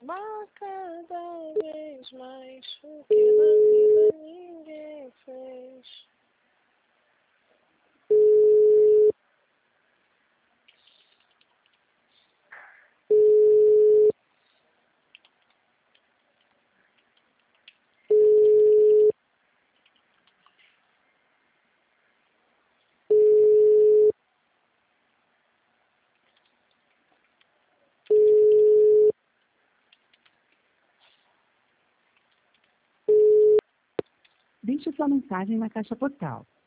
roubar cada vez mais o que na vida ninguém fez. Deixe sua mensagem na caixa postal